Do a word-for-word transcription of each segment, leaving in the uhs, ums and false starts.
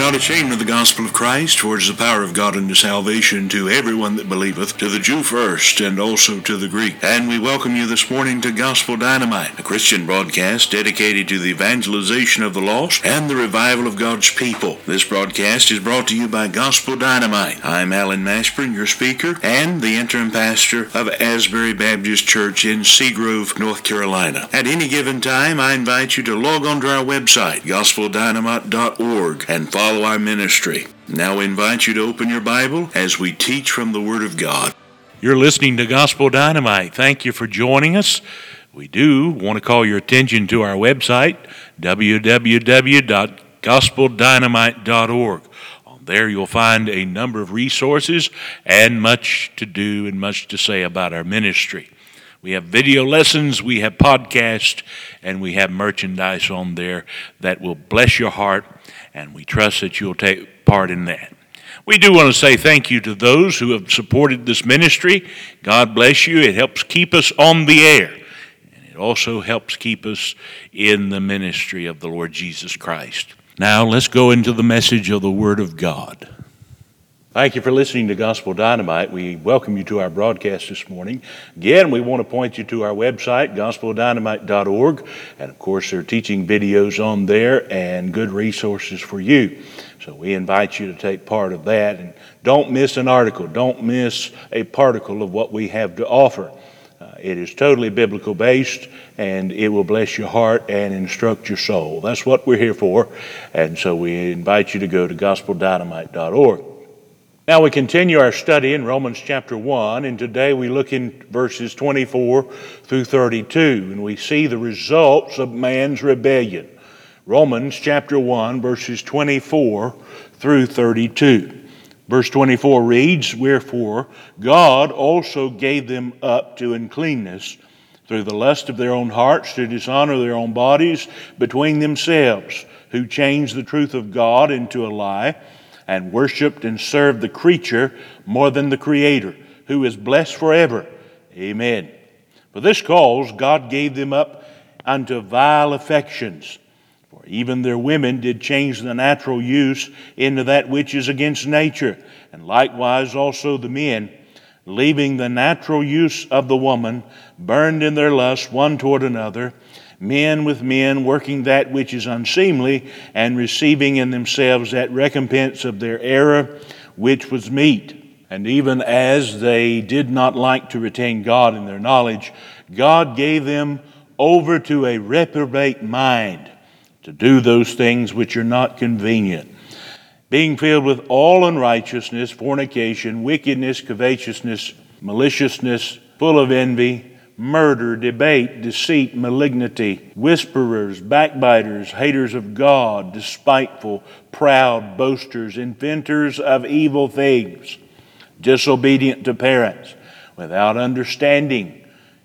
not ashamed of the gospel of Christ, for it is the power of God unto salvation to everyone that believeth, to the Jew first, and also to the Greek. And we welcome you this morning to Gospel Dynamite, a Christian broadcast dedicated to the evangelization of the lost and the revival of God's people. This broadcast is brought to you by Gospel Dynamite. I'm Alan Mashburn, your speaker, and the interim pastor of Asbury Baptist Church in Seagrove, North Carolina. At any given time, I invite you to log on to our website, gospel dynamite dot org, and follow our ministry. Now we invite you to open your Bible as we teach from the Word of God. You're listening to Gospel Dynamite. Thank you for joining us. We do want to call your attention to our website, w w w dot gospel dynamite dot org. On there you'll find a number of resources and much to do and much to say about our ministry. We have video lessons, we have podcasts, and we have merchandise on there that will bless your heart, and we trust that you'll take part in that. We do want to say thank you to those who have supported this ministry. God bless you. It helps keep us on the air, and it also helps keep us in the ministry of the Lord Jesus Christ. Now let's go into the message of the Word of God. Thank you for listening to Gospel Dynamite. We welcome you to our broadcast this morning. Again, we want to point you to our website, gospel dynamite dot org. And of course, there are teaching videos on there and good resources for you. So we invite you to take part of that. And don't miss an article. Don't miss a particle of what we have to offer. Uh, it is totally biblical based, and it will bless your heart and instruct your soul. That's what we're here for. And so we invite you to go to gospel dynamite dot org. Now we continue our study in Romans chapter one, and today we look in verses twenty-four through thirty-two, and we see the results of man's rebellion. Romans chapter one, verses twenty-four through thirty-two. Verse twenty-four reads, "Wherefore God also gave them up to uncleanness through the lust of their own hearts, to dishonor their own bodies between themselves, who changed the truth of God into a lie, and worshipped and served the creature more than the Creator, who is blessed forever. Amen. For this cause God gave them up unto vile affections. For even their women did change the natural use into that which is against nature, and likewise also the men, leaving the natural use of the woman, burned in their lust one toward another, men with men, working that which is unseemly, and receiving in themselves that recompense of their error, which was meet. And even as they did not like to retain God in their knowledge, God gave them over to a reprobate mind, to do those things which are not convenient, being filled with all unrighteousness, fornication, wickedness, covetousness, maliciousness, full of envy, murder, debate, deceit, malignity, whisperers, backbiters, haters of God, despiteful, proud, boasters, inventors of evil things, disobedient to parents, without understanding,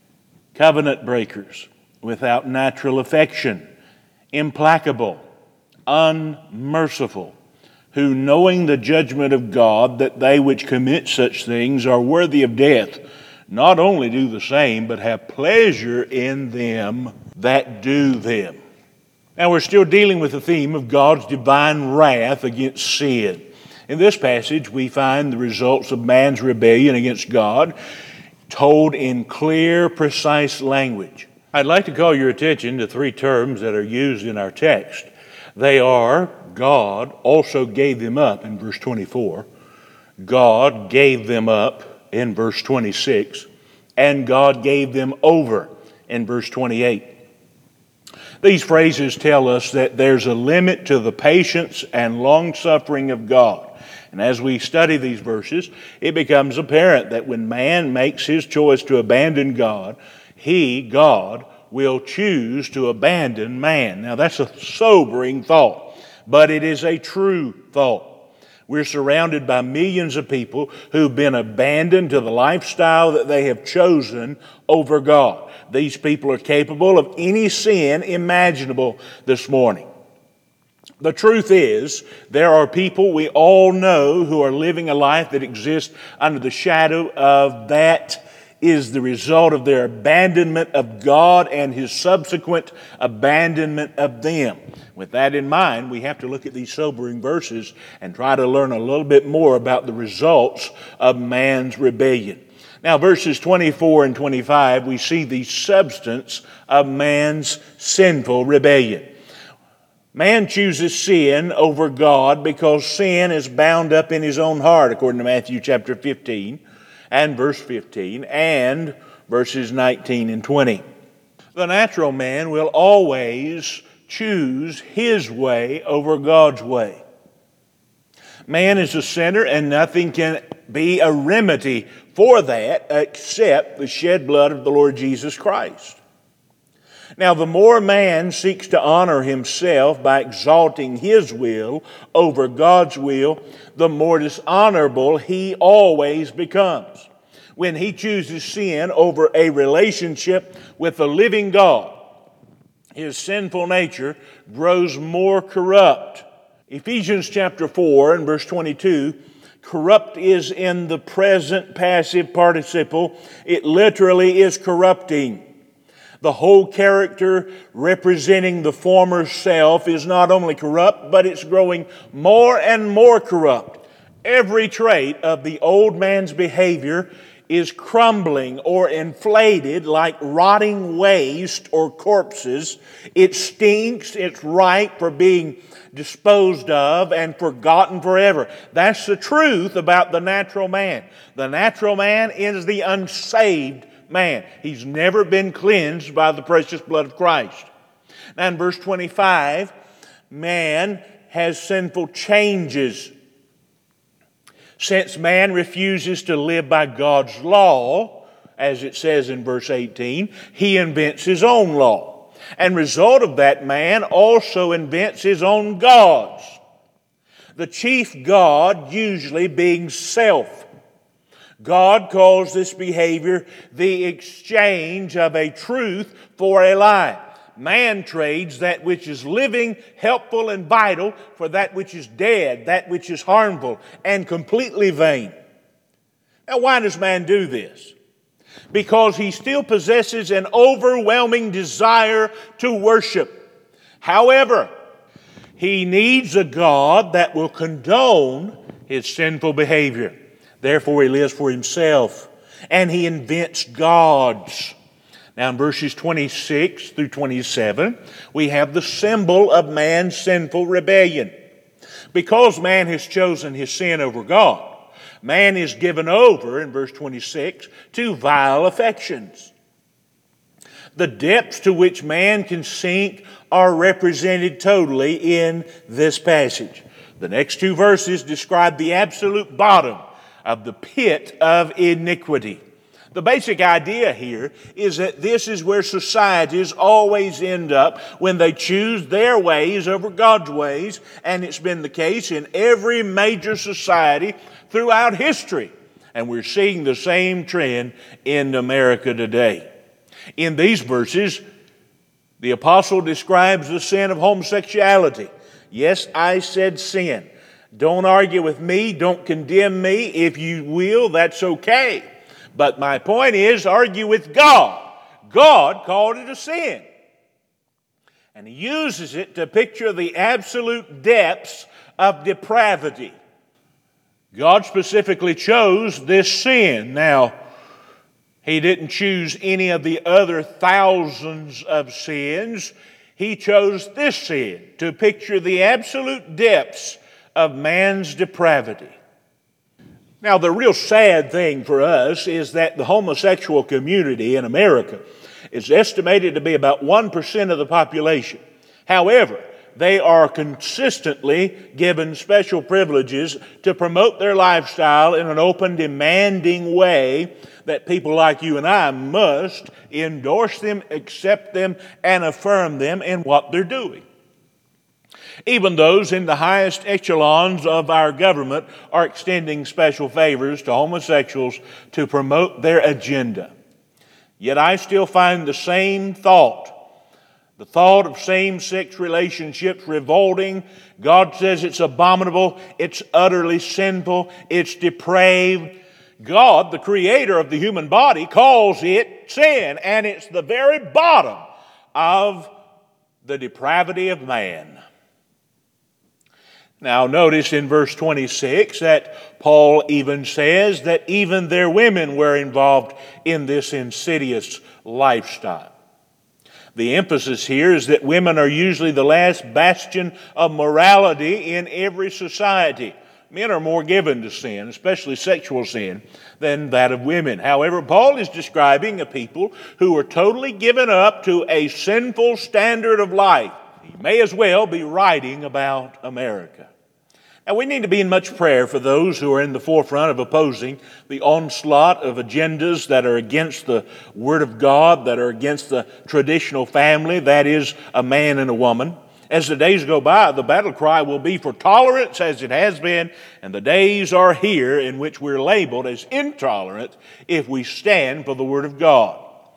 covenant breakers, without natural affection, implacable, unmerciful, who knowing the judgment of God, that they which commit such things are worthy of death, not only do the same, but have pleasure in them that do them." Now we're still dealing with the theme of God's divine wrath against sin. In this passage, we find the results of man's rebellion against God told in clear, precise language. I'd like to call your attention to three terms that are used in our text. They are, God also gave them up in verse twenty-four. God gave them up in verse twenty-six, and God gave them over in verse twenty-eight. These phrases tell us that there's a limit to the patience and long-suffering of God. And as we study these verses, it becomes apparent that when man makes his choice to abandon God, he, God, will choose to abandon man. Now that's a sobering thought, but it is a true thought. We're surrounded by millions of people who've been abandoned to the lifestyle that they have chosen over God. These people are capable of any sin imaginable this morning. The truth is, there are people we all know who are living a life that exists under the shadow of that is the result of their abandonment of God and His subsequent abandonment of them. With that in mind, we have to look at these sobering verses and try to learn a little bit more about the results of man's rebellion. Now, verses twenty-four and twenty-five, we see the substance of man's sinful rebellion. Man chooses sin over God because sin is bound up in his own heart, according to Matthew chapter fifteen and verse fifteen and verses nineteen and twenty. The natural man will always choose his way over God's way. Man is a sinner, and nothing can be a remedy for that except the shed blood of the Lord Jesus Christ. Now, the more man seeks to honor himself by exalting his will over God's will, the more dishonorable he always becomes. When he chooses sin over a relationship with the living God, his sinful nature grows more corrupt. Ephesians chapter four and verse twenty-two, corrupt is in the present passive participle. It literally is corrupting. The whole character representing the former self is not only corrupt, but it's growing more and more corrupt. Every trait of the old man's behavior is crumbling or inflated like rotting waste or corpses. It stinks, it's ripe for being disposed of and forgotten forever. That's the truth about the natural man. The natural man is the unsaved man. He's never been cleansed by the precious blood of Christ. Now in verse twenty-five, man has sinful changes. Since man refuses to live by God's law, as it says in verse eighteen, he invents his own law. And result of that, man also invents his own gods. The chief god usually being self. God calls this behavior the exchange of a truth for a lie. Man trades that which is living, helpful, and vital for that which is dead, that which is harmful and completely vain. Now, why does man do this? Because he still possesses an overwhelming desire to worship. However, he needs a God that will condone his sinful behavior. Therefore, he lives for himself, and he invents gods. Now, in verses twenty-six through twenty-seven, we have the symbol of man's sinful rebellion. Because man has chosen his sin over God, man is given over, in verse twenty-six, to vile affections. The depths to which man can sink are represented totally in this passage. The next two verses describe the absolute bottom of the pit of iniquity. The basic idea here is that this is where societies always end up when they choose their ways over God's ways, and it's been the case in every major society throughout history. And we're seeing the same trend in America today. In these verses, the apostle describes the sin of homosexuality. Yes, I said sin. Don't argue with me. Don't condemn me. If you will, that's okay. But my point is, argue with God. God called it a sin. And He uses it to picture the absolute depths of depravity. God specifically chose this sin. Now, He didn't choose any of the other thousands of sins. He chose this sin to picture the absolute depths of man's depravity. Now, the real sad thing for us is that the homosexual community in America is estimated to be about one percent of the population. However, they are consistently given special privileges to promote their lifestyle in an open, demanding way that people like you and I must endorse them, accept them, and affirm them in what they're doing. Even those in the highest echelons of our government are extending special favors to homosexuals to promote their agenda. Yet I still find the same thought, the thought of same-sex relationships, revolting. God says it's abominable, it's utterly sinful, it's depraved. God, the creator of the human body, calls it sin, and it's the very bottom of the depravity of man. Now notice in verse twenty-six that Paul even says that even their women were involved in this insidious lifestyle. The emphasis here is that women are usually the last bastion of morality in every society. Men are more given to sin, especially sexual sin, than that of women. However, Paul is describing a people who are totally given up to a sinful standard of life. He may as well be writing about America. Now, we need to be in much prayer for those who are in the forefront of opposing the onslaught of agendas that are against the Word of God, that are against the traditional family, that is, a man and a woman. As the days go by, the battle cry will be for tolerance as it has been, and the days are here in which we're labeled as intolerant if we stand for the Word of God.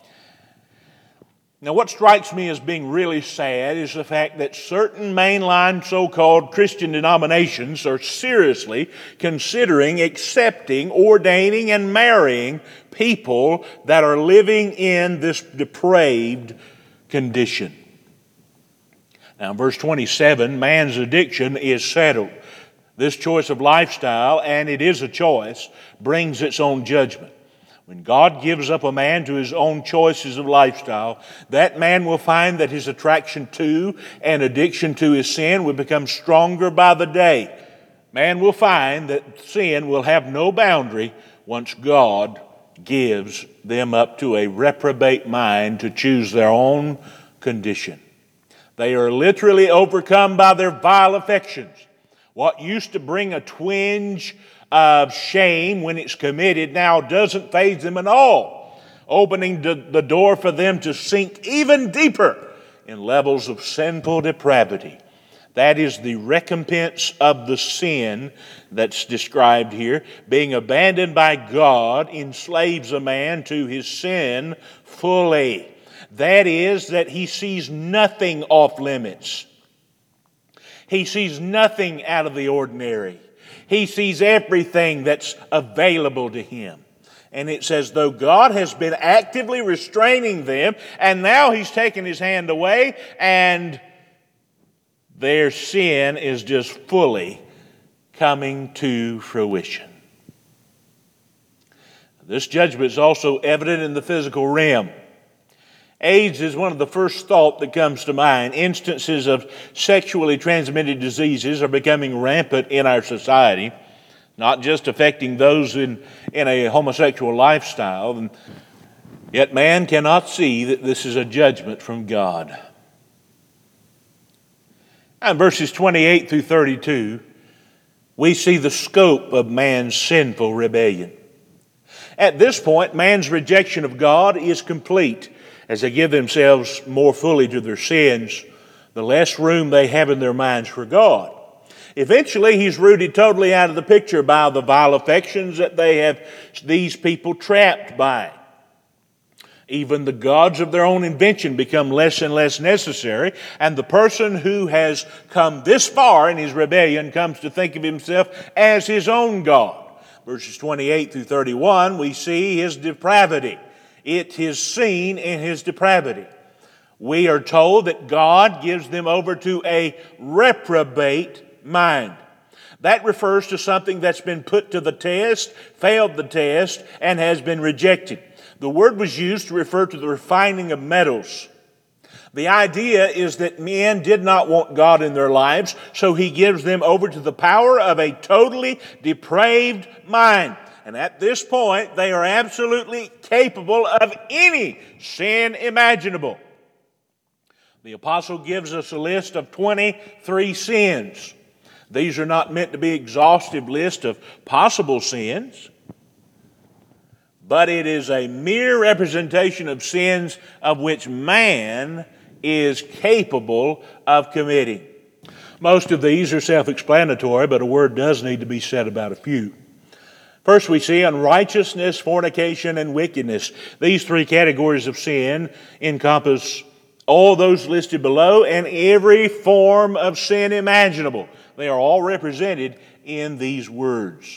Now, what strikes me as being really sad is the fact that certain mainline so-called Christian denominations are seriously considering accepting, ordaining, and marrying people that are living in this depraved condition. Now, in verse twenty-seven, man's addiction is settled. This choice of lifestyle, and it is a choice, brings its own judgment. When God gives up a man to his own choices of lifestyle, that man will find that his attraction to and addiction to his sin will become stronger by the day. Man will find that sin will have no boundary once God gives them up to a reprobate mind to choose their own condition. They are literally overcome by their vile affections. What used to bring a twinge of shame when it's committed now doesn't faze them at all, opening the door for them to sink even deeper in levels of sinful depravity. That is the recompense of the sin that's described here. Being abandoned by God enslaves a man to his sin fully. That is, that he sees nothing off limits. He sees nothing out of the ordinary. He sees everything that's available to him. And it's as though God has been actively restraining them, and now he's taken his hand away, and their sin is just fully coming to fruition. This judgment is also evident in the physical realm. AIDS is one of the first thought that comes to mind. Instances of sexually transmitted diseases are becoming rampant in our society, not just affecting those in, in a homosexual lifestyle. And yet man cannot see that this is a judgment from God. In verses twenty-eight through thirty-two, we see the scope of man's sinful rebellion. At this point, man's rejection of God is complete. As they give themselves more fully to their sins, the less room they have in their minds for God. Eventually, he's rooted totally out of the picture by the vile affections that they have these people trapped by. Even the gods of their own invention become less and less necessary, and the person who has come this far in his rebellion comes to think of himself as his own God. Verses twenty-eight through thirty-one, we see his depravity. It is seen in his depravity. We are told that God gives them over to a reprobate mind. That refers to something that's been put to the test, failed the test, and has been rejected. The word was used to refer to the refining of metals. The idea is that men did not want God in their lives, so he gives them over to the power of a totally depraved mind. And at this point, they are absolutely capable of any sin imaginable. The apostle gives us a list of twenty-three sins. These are not meant to be an exhaustive list of possible sins, but it is a mere representation of sins of which man is capable of committing. Most of these are self-explanatory, but a word does need to be said about a few. First, we see unrighteousness, fornication, and wickedness. These three categories of sin encompass all those listed below and every form of sin imaginable. They are all represented in these words.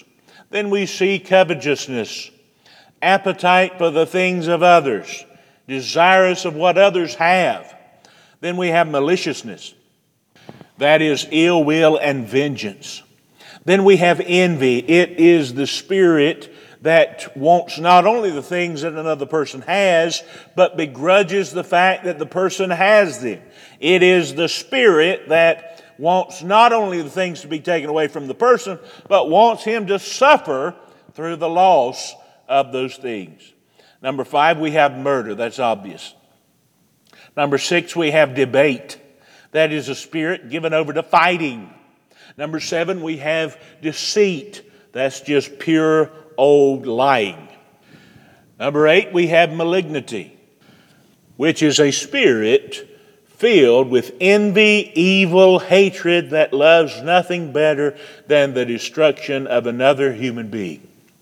Then we see covetousness, appetite for the things of others, desirous of what others have. Then we have maliciousness, that is ill will and vengeance. Then we have envy. It is the spirit that wants not only the things that another person has, but begrudges the fact that the person has them. It is the spirit that wants not only the things to be taken away from the person, but wants him to suffer through the loss of those things. Number five, we have murder. That's obvious. Number six, we have debate. That is a spirit given over to fighting. Number seven, we have deceit. That's just pure old lying. Number eight, we have malignity, which is a spirit filled with envy, evil, hatred that loves nothing better than the destruction of another human being.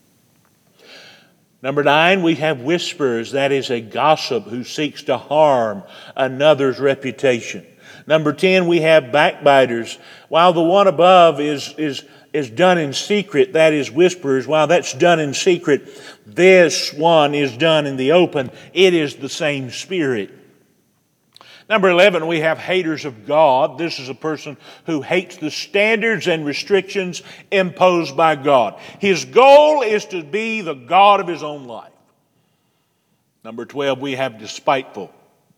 Number nine, we have whisperers. That is a gossip who seeks to harm another's reputation. Number ten, we have backbiters. While the one above is, is, is done in secret, that is whisperers, while that's done in secret, this one is done in the open. It is the same spirit. Number eleven, we have haters of God. This is a person who hates the standards and restrictions imposed by God. His goal is to be the God of his own life. Number twelve, we have despiteful.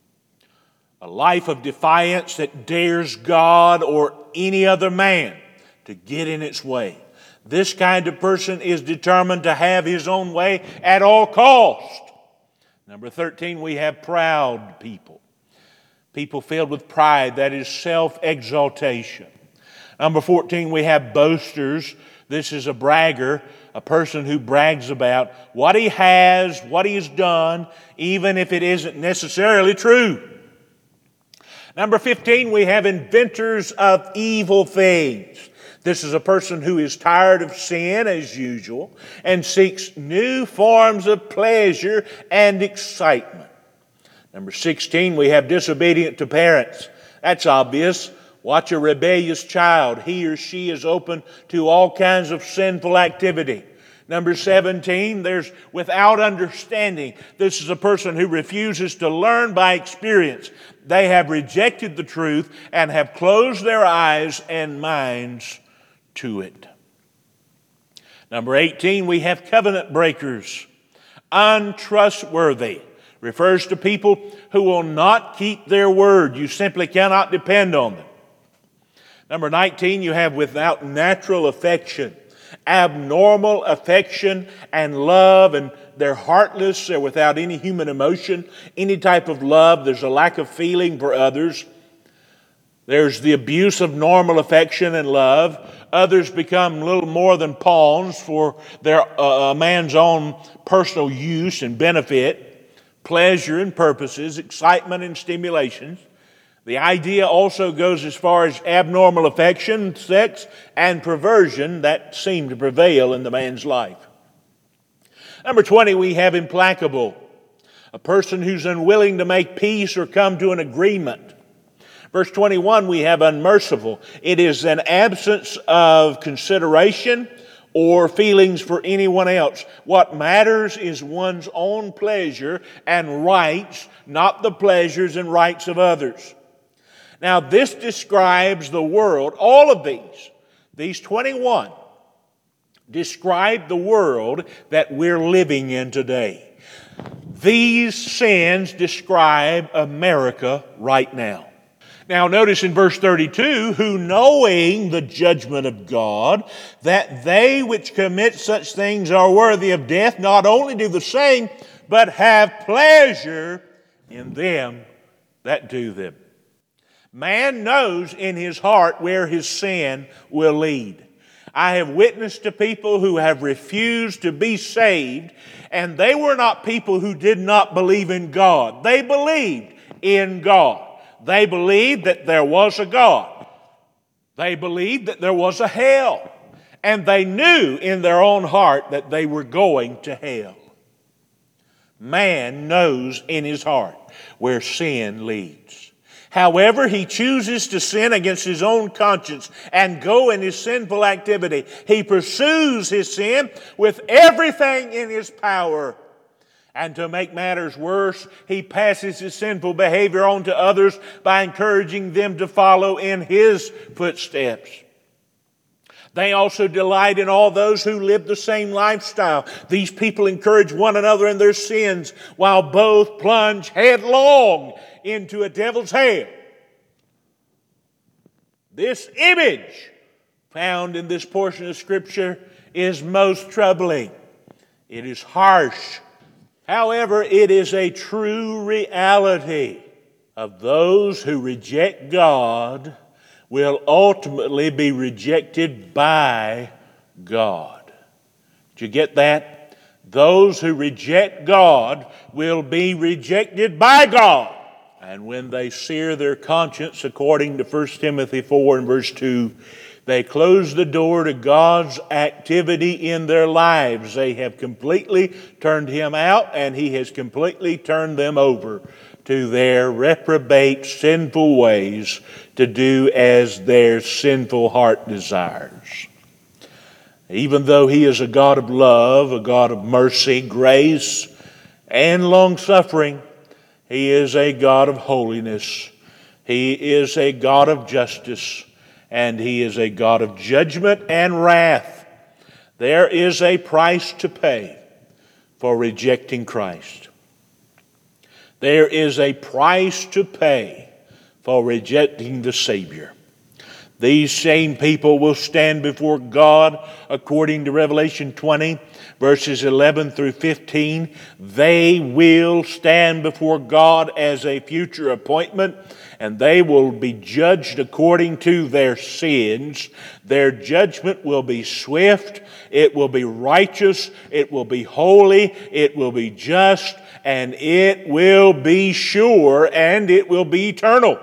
A life of defiance that dares God or any other man to get in its way. This kind of person is determined to have his own way at all cost. Number thirteen, we have proud people. People filled with pride, that is self-exaltation. Number fourteen, we have boasters. This is a bragger, a person who brags about what he has, what he has done, even if it isn't necessarily true. Number fifteen, we have inventors of evil things. This is a person who is tired of sin as usual and seeks new forms of pleasure and excitement. Number sixteen, we have disobedient to parents. That's obvious. Watch a rebellious child. He or she is open to all kinds of sinful activity. Number seventeen, there's without understanding. This is a person who refuses to learn by experience. They have rejected the truth and have closed their eyes and minds to it. Number eighteen, we have covenant breakers. Untrustworthy. Refers to people who will not keep their word. You simply cannot depend on them. Number nineteen, you have without natural affection. Abnormal affection and love, and they're heartless. They're without any human emotion, any type of love. There's a lack of feeling for others. There's the abuse of normal affection and love. Others become little more than pawns for their uh, a man's own personal use and benefit, pleasure and purposes, excitement and stimulations. The idea also goes as far as abnormal affection, sex, and perversion that seem to prevail in the man's life. Number twenty, we have implacable. A person who's unwilling to make peace or come to an agreement. Verse twenty-one, we have unmerciful. It is an absence of consideration or feelings for anyone else. What matters is one's own pleasure and rights, not the pleasures and rights of others. Now, this describes the world. All of these, these twenty-one, describe the world that we're living in today. These sins describe America right now. Now, notice in verse thirty-two, who knowing the judgment of God, that they which commit such things are worthy of death, not only do the same, but have pleasure in them that do them. Man knows in his heart where his sin will lead. I have witnessed to people who have refused to be saved, and they were not people who did not believe in God. They believed in God. They believed that there was a God. They believed that there was a hell. And they knew in their own heart that they were going to hell. Man knows in his heart where sin leads. However, he chooses to sin against his own conscience and go in his sinful activity. He pursues his sin with everything in his power. And to make matters worse, he passes his sinful behavior on to others by encouraging them to follow in his footsteps. They also delight in all those who live the same lifestyle. These people encourage one another in their sins while both plunge headlong into a devil's hell. This image found in this portion of Scripture is most troubling. It is harsh. However, it is a true reality of those who reject God will ultimately be rejected by God. Did you get that? Those who reject God will be rejected by God. And when they sear their conscience, according to First Timothy four and verse two, they close the door to God's activity in their lives. They have completely turned Him out, and He has completely turned them over to their reprobate, sinful ways to do as their sinful heart desires. Even though He is a God of love, a God of mercy, grace, and long-suffering, He is a God of holiness. He is a God of justice. And He is a God of judgment and wrath. There is a price to pay for rejecting Christ. There is a price to pay for rejecting the Savior. These same people will stand before God according to Revelation twenty, verses eleven through fifteen. They will stand before God as a future appointment, and they will be judged according to their sins. Their judgment will be swift, it will be righteous, it will be holy, it will be just, and it will be sure, and it will be eternal.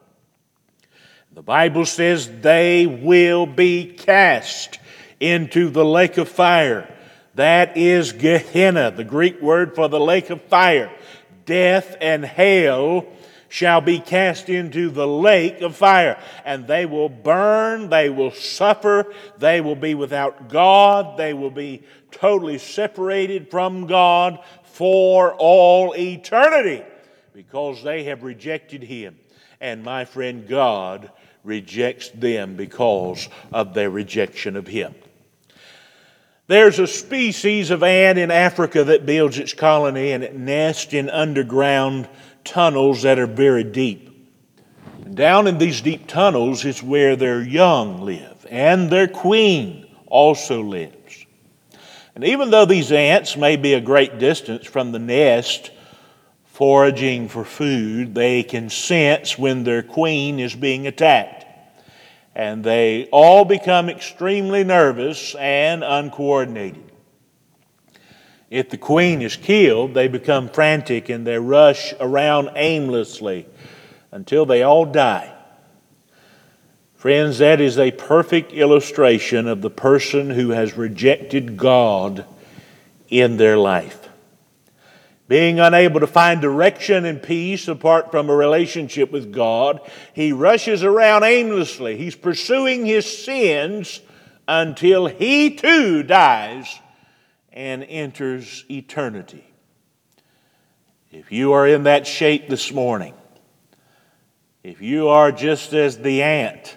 The Bible says they will be cast into the lake of fire. That is Gehenna, the Greek word for the lake of fire. Death and hell shall be cast into the lake of fire. And they will burn, they will suffer, they will be without God, they will be totally separated from God for all eternity because they have rejected Him. And my friend, God rejects them because of their rejection of Him. There's a species of ant in Africa that builds its colony, and it nests in underground tunnels that are very deep. And down in these deep tunnels is where their young live, and their queen also lives. And even though these ants may be a great distance from the nest, foraging for food, they can sense when their queen is being attacked. And they all become extremely nervous and uncoordinated. If the queen is killed, they become frantic and they rush around aimlessly until they all die. Friends, that is a perfect illustration of the person who has rejected God in their life. Being unable to find direction and peace apart from a relationship with God, he rushes around aimlessly. He's pursuing his sins until he too dies and enters eternity. If you are in that shape this morning, if you are just as the ant,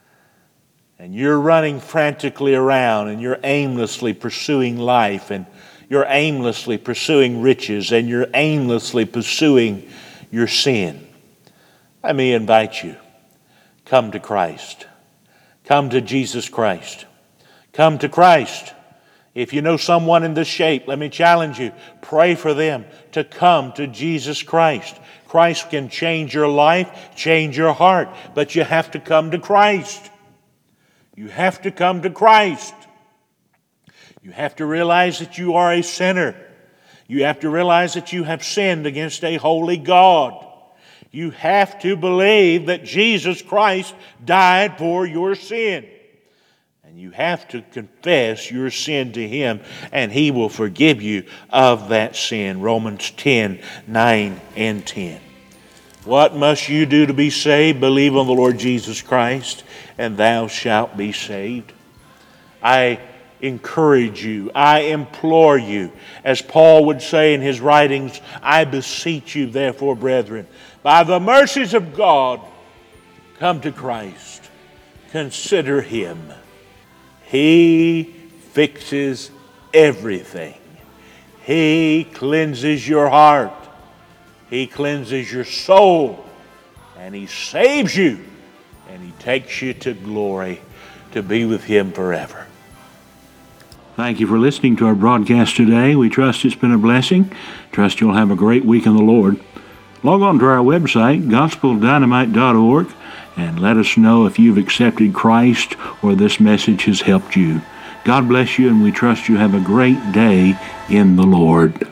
and you're running frantically around and you're aimlessly pursuing life, and you're aimlessly pursuing riches, and you're aimlessly pursuing your sin, let me invite you, come to Christ. Come to Jesus Christ. Come to Christ. If you know someone in this shape, let me challenge you, pray for them to come to Jesus Christ. Christ can change your life, change your heart, but you have to come to Christ. You have to come to Christ. You have to realize that you are a sinner. You have to realize that you have sinned against a holy God. You have to believe that Jesus Christ died for your sin. And you have to confess your sin to Him, and He will forgive you of that sin. Romans ten, nine, and ten. What must you do to be saved? Believe on the Lord Jesus Christ, and thou shalt be saved. I encourage you, I implore you, as Paul would say in his writings, I beseech you, therefore, brethren, by the mercies of God, come to Christ. Consider Him. He fixes everything. He cleanses your heart. He cleanses your soul. And He saves you. And He takes you to glory to be with Him forever. Thank you for listening to our broadcast today. We trust it's been a blessing. Trust you'll have a great week in the Lord. Log on to our website, gospel dynamite dot org, and let us know if you've accepted Christ or this message has helped you. God bless you, and we trust you have a great day in the Lord.